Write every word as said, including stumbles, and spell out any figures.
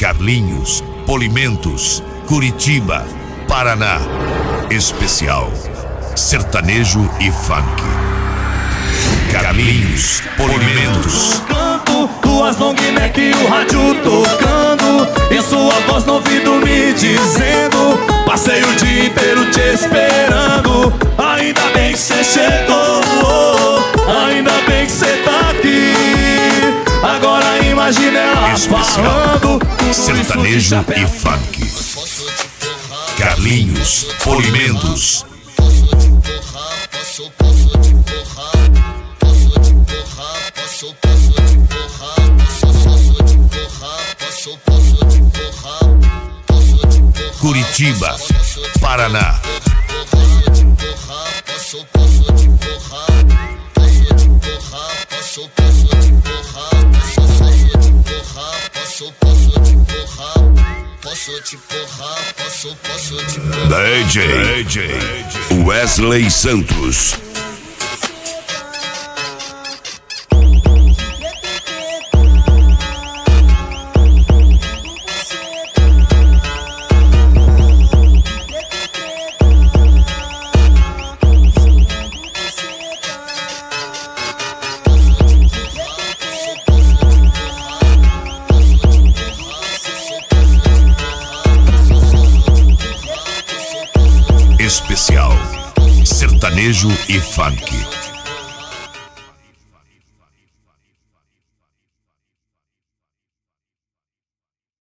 Carlinhos, Polimentos, Curitiba, Paraná. Especial sertanejo e funk. Carlinhos, Polimentos. Canto, tuas long neck e o rádio tocando, e sua voz no ouvido me dizendo: passei o dia inteiro te esperando. Ainda bem que cê chegou, ainda bem que cê tá aqui. Agora imagina ela falando sertanejo e funk. Carlinhos, Polimentos. Curitiba, Paraná. D J, D J Wesley Santos. Especial sertanejo e funk.